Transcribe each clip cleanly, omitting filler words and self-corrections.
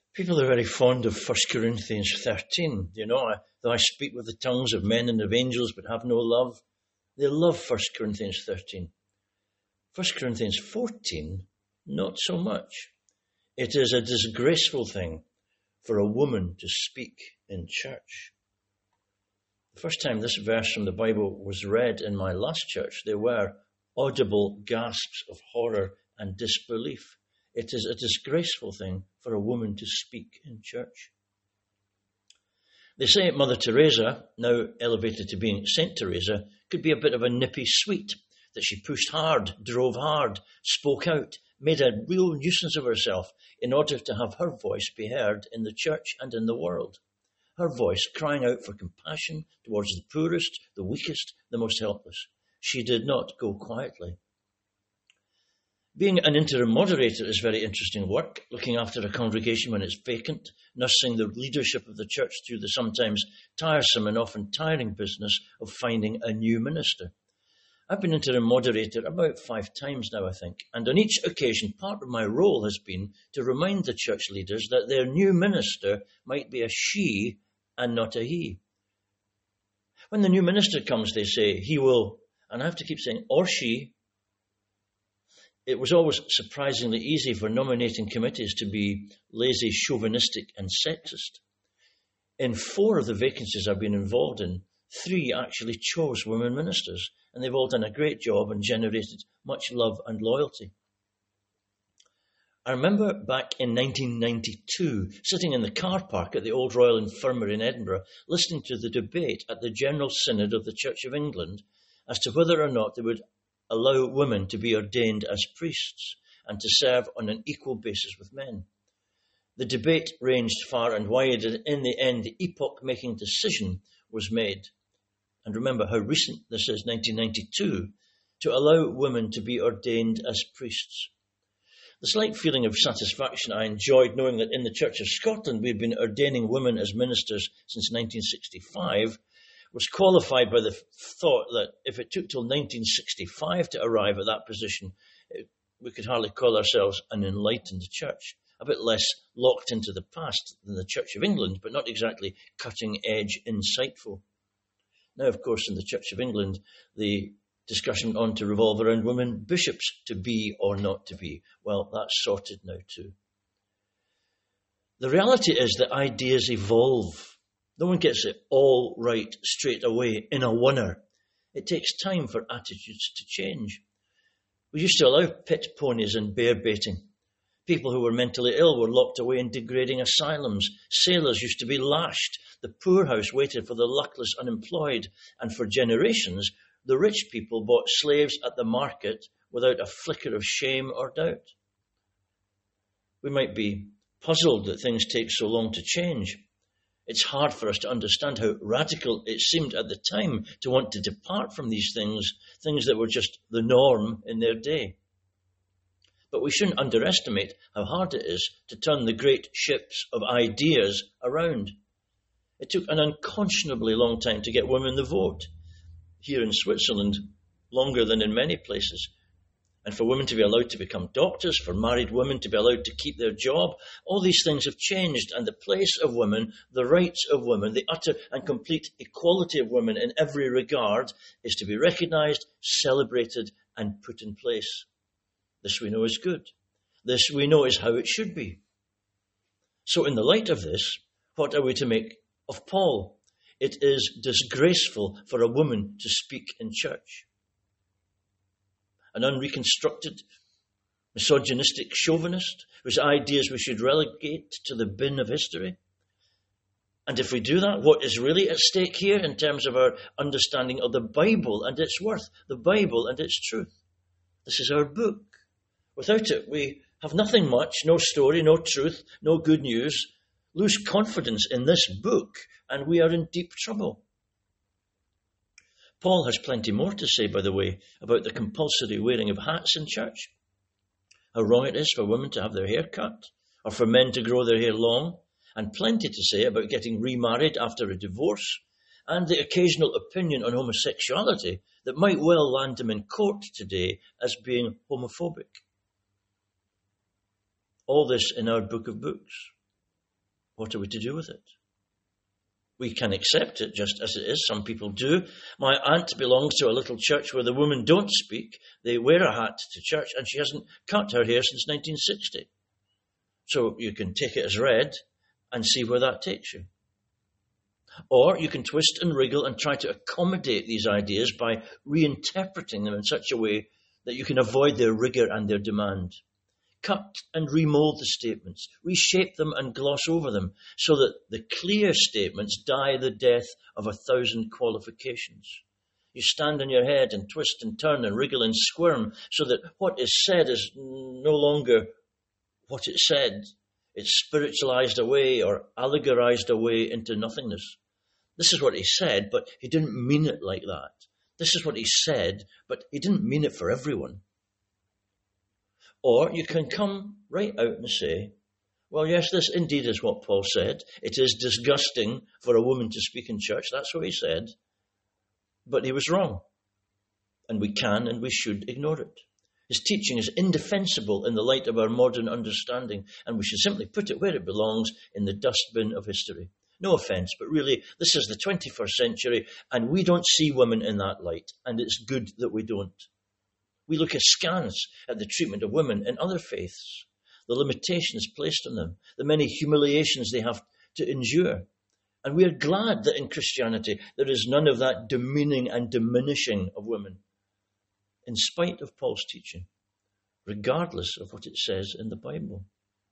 People are very fond of 1 Corinthians 13. Though I speak with the tongues of men and of angels but have no love, they love 1 Corinthians 13. 1 Corinthians 14, not so much. It is a disgraceful thing for a woman to speak in church. The first time this verse from the Bible was read in my last church, there were audible gasps of horror and disbelief. It is a disgraceful thing for a woman to speak in church. They say Mother Teresa, now elevated to being Saint Teresa, could be a bit of a nippy sweet, that she pushed hard, drove hard, spoke out, made a real nuisance of herself in order to have her voice be heard in the church and in the world. Her voice crying out for compassion towards the poorest, the weakest, the most helpless. She did not go quietly. Being an interim moderator is very interesting work, looking after a congregation when it's vacant, nursing the leadership of the church through the sometimes tiresome and often tiring business of finding a new minister. I've been interim moderator about 5 times now, I think, and on each occasion part of my role has been to remind the church leaders that their new minister might be a she and not a he. When the new minister comes, they say, he will, and I have to keep saying, or she. It was always surprisingly easy for nominating committees to be lazy, chauvinistic and sexist. In 4 of the vacancies I've been involved in, 3 actually chose women ministers, and they've all done a great job and generated much love and loyalty. I remember back in 1992, sitting in the car park at the Old Royal Infirmary in Edinburgh, listening to the debate at the General Synod of the Church of England as to whether or not they would allow women to be ordained as priests and to serve on an equal basis with men. The debate ranged far and wide, and in the end, the epoch-making decision was made. And remember how recent this is, 1992, to allow women to be ordained as priests. The slight feeling of satisfaction I enjoyed knowing that in the Church of Scotland we've been ordaining women as ministers since 1965 was qualified by the thought that if it took till 1965 to arrive at that position, we could hardly call ourselves an enlightened church. A bit less locked into the past than the Church of England, but not exactly cutting-edge, insightful. Now, of course, in the Church of England, the discussion on to revolve around women bishops to be or not to be. Well, that's sorted now too. The reality is that ideas evolve. No one gets it all right straight away in a oneer. It takes time for attitudes to change. We used to allow pit ponies and bear baiting. People who were mentally ill were locked away in degrading asylums. Sailors used to be lashed. The poorhouse waited for the luckless unemployed. And for generations, the rich people bought slaves at the market without a flicker of shame or doubt. We might be puzzled that things take so long to change. It's hard for us to understand how radical it seemed at the time to want to depart from these things that were just the norm in their day. But we shouldn't underestimate how hard it is to turn the great ships of ideas around. It took an unconscionably long time to get women the vote. Here in Switzerland, longer than in many places. And for women to be allowed to become doctors, for married women to be allowed to keep their job, all these things have changed, and the place of women, the rights of women, the utter and complete equality of women in every regard is to be recognised, celebrated and put in place. This we know is good. This we know is how it should be. So in the light of this, what are we to make of Paul? It is disgraceful for a woman to speak in church. An unreconstructed, misogynistic chauvinist whose ideas we should relegate to the bin of history. And if we do that, what is really at stake here in terms of our understanding of the Bible and its worth, the Bible and its truth? This is our book. Without it, we have nothing much, no story, no truth, no good news. Lose confidence in this book, and we are in deep trouble. Paul has plenty more to say, by the way, about the compulsory wearing of hats in church, how wrong it is for women to have their hair cut, or for men to grow their hair long, and plenty to say about getting remarried after a divorce, and the occasional opinion on homosexuality that might well land him in court today as being homophobic. All this in our book of books. What are we to do with it? We can accept it just as it is. Some people do. My aunt belongs to a little church where the women don't speak. They wear a hat to church, and she hasn't cut her hair since 1960. So you can take it as read and see where that takes you. Or you can twist and wriggle and try to accommodate these ideas by reinterpreting them in such a way that you can avoid their rigour and their demand. Cut and remold the statements, reshape them and gloss over them, so that the clear statements die the death of 1,000 qualifications. You stand on your head and twist and turn and wriggle and squirm, so that what is said is no longer what it said. It's spiritualized away or allegorized away into nothingness. This is what he said, but he didn't mean it like that. This is what he said, but he didn't mean it for everyone. Or you can come right out and say, well, yes, this indeed is what Paul said. It is disgusting for a woman to speak in church. That's what he said. But he was wrong. And we can and we should ignore it. His teaching is indefensible in the light of our modern understanding, and we should simply put it where it belongs, in the dustbin of history. No offence, but really, this is the 21st century, and we don't see women in that light, and it's good that we don't. We look askance at the treatment of women in other faiths, the limitations placed on them, the many humiliations they have to endure. And we are glad that in Christianity there is none of that demeaning and diminishing of women, in spite of Paul's teaching, regardless of what it says in the Bible.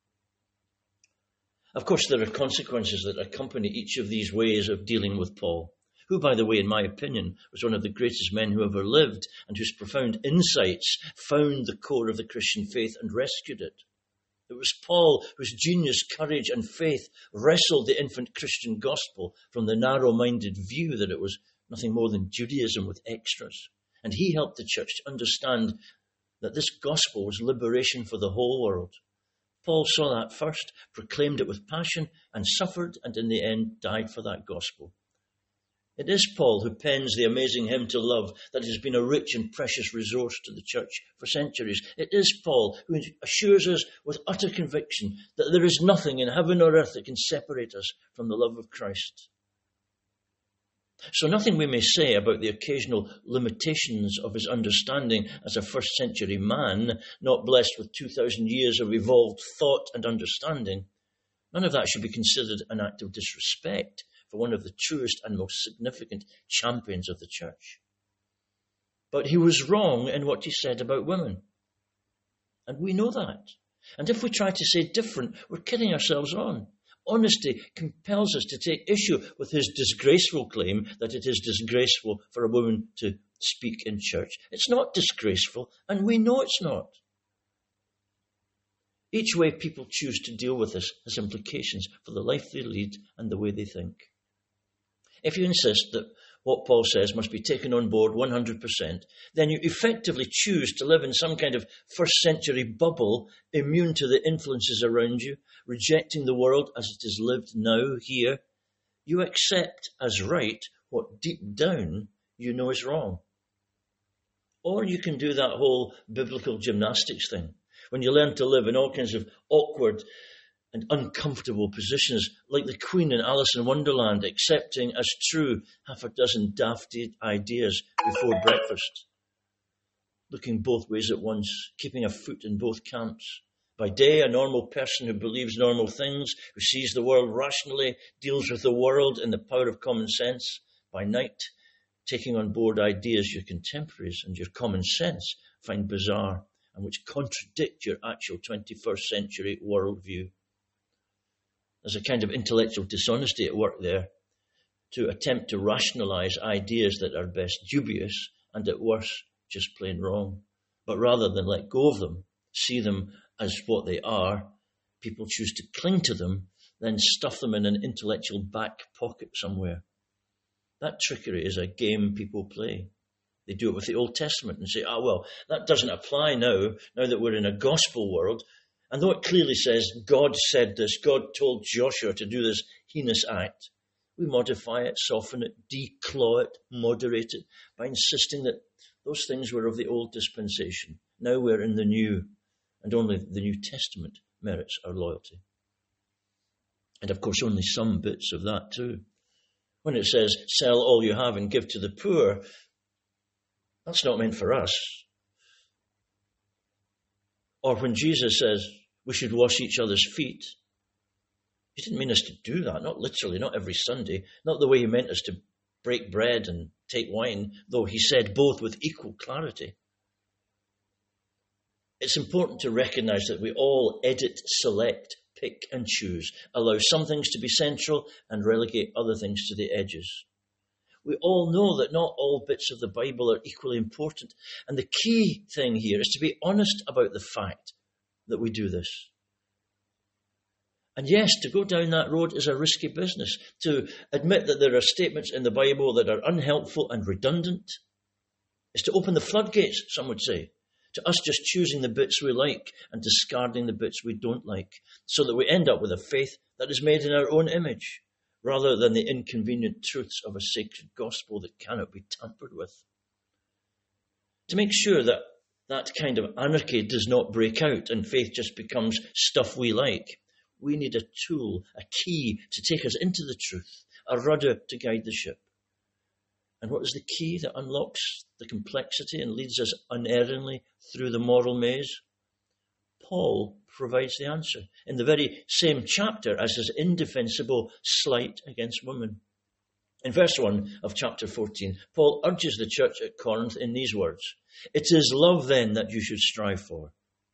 Of course, there are consequences that accompany each of these ways of dealing with Paul, who, by the way, in my opinion, was one of the greatest men who ever lived, and whose profound insights found the core of the Christian faith and rescued it. It was Paul whose genius, courage, and faith wrestled the infant Christian gospel from the narrow-minded view that it was nothing more than Judaism with extras. And he helped the church to understand that this gospel was liberation for the whole world. Paul saw that first, proclaimed it with passion, and suffered, and in the end died for that gospel. It is Paul who pens the amazing hymn to love that has been a rich and precious resource to the church for centuries. It is Paul who assures us with utter conviction that there is nothing in heaven or earth that can separate us from the love of Christ. So nothing we may say about the occasional limitations of his understanding as a first century man, not blessed with 2,000 years of evolved thought and understanding, none of that should be considered an act of disrespect for one of the truest and most significant champions of the church. But he was wrong in what he said about women. And we know that. And if we try to say different, we're kidding ourselves on. Honesty compels us to take issue with his disgraceful claim that it is disgraceful for a woman to speak in church. It's not disgraceful, and we know it's not. Each way people choose to deal with this has implications for the life they lead and the way they think. If you insist that what Paul says must be taken on board 100%, then you effectively choose to live in some kind of first century bubble, immune to the influences around you, rejecting the world as it is lived now, here. You accept as right what deep down you know is wrong. Or you can do that whole biblical gymnastics thing, when you learn to live in all kinds of awkward and uncomfortable positions, like the Queen in Alice in Wonderland, accepting as true half a dozen daft ideas before breakfast, looking both ways at once, keeping a foot in both camps. By day, a normal person who believes normal things, who sees the world rationally, deals with the world in the power of common sense. By night, taking on board ideas your contemporaries and your common sense find bizarre and which contradict your actual 21st century worldview. There's a kind of intellectual dishonesty at work there to attempt to rationalize ideas that are best dubious and at worst just plain wrong. But rather than let go of them, see them as what they are, people choose to cling to them, then stuff them in an intellectual back pocket somewhere. That trickery is a game people play. They do it with the Old Testament and say, well, that doesn't apply now that we're in a gospel world. And though it clearly says, God said this, God told Joshua to do this heinous act, we modify it, soften it, declaw it, moderate it, by insisting that those things were of the old dispensation. Now we're in the new, and only the New Testament merits our loyalty. And of course, only some bits of that too. When it says, sell all you have and give to the poor, that's not meant for us. Or when Jesus says we should wash each other's feet, he didn't mean us to do that, not literally, not every Sunday, not the way he meant us to break bread and take wine, though he said both with equal clarity. It's important to recognize that we all edit, select, pick and choose, allow some things to be central and relegate other things to the edges. We all know that not all bits of the Bible are equally important, and the key thing here is to be honest about the fact that we do this. And yes, to go down that road is a risky business. To admit that there are statements in the Bible that are unhelpful and redundant is to open the floodgates, some would say, to us just choosing the bits we like and discarding the bits we don't like, so that we end up with a faith that is made in our own image, rather than the inconvenient truths of a sacred gospel that cannot be tampered with. To make sure that that kind of anarchy does not break out and faith just becomes stuff we like, we need a tool, a key to take us into the truth, a rudder to guide the ship. And what is the key that unlocks the complexity and leads us unerringly through the moral maze? Paul provides the answer in the very same chapter as his indefensible slight against women. In verse 1 of chapter 14, Paul urges the church at Corinth in these words, "It is love then that you should strive for."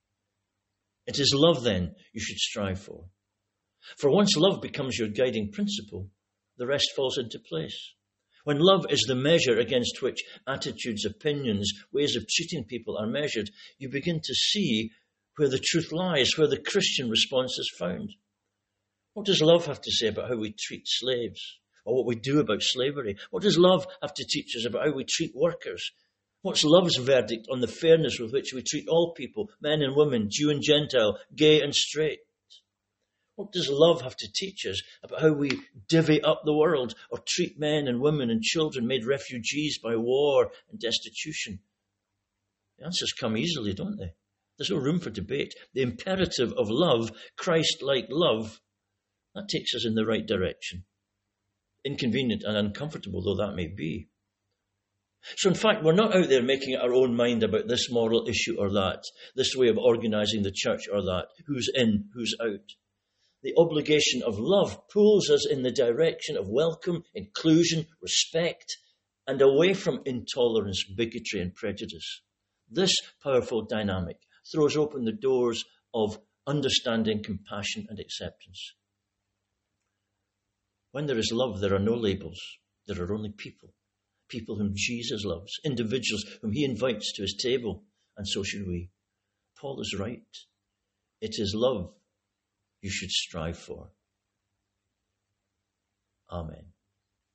It is love then you should strive for. For once love becomes your guiding principle, the rest falls into place. When love is the measure against which attitudes, opinions, ways of treating people are measured, you begin to see where the truth lies, where the Christian response is found. What does love have to say about how we treat slaves, or what we do about slavery? What does love have to teach us about how we treat workers? What's love's verdict on the fairness with which we treat all people, men and women, Jew and Gentile, gay and straight? What does love have to teach us about how we divvy up the world or treat men and women and children made refugees by war and destitution? The answers come easily, don't they? There's no room for debate. The imperative of love, Christ-like love, that takes us in the right direction. Inconvenient and uncomfortable though that may be. So in fact, we're not out there making our own mind about this moral issue or that, this way of organising the church or that, who's in, who's out. The obligation of love pulls us in the direction of welcome, inclusion, respect, and away from intolerance, bigotry, and prejudice. This powerful dynamic throws open the doors of understanding, compassion, and acceptance. When there is love, there are no labels. There are only people. People whom Jesus loves, individuals whom he invites to his table, and so should we. Paul is right. It is love you should strive for. Amen.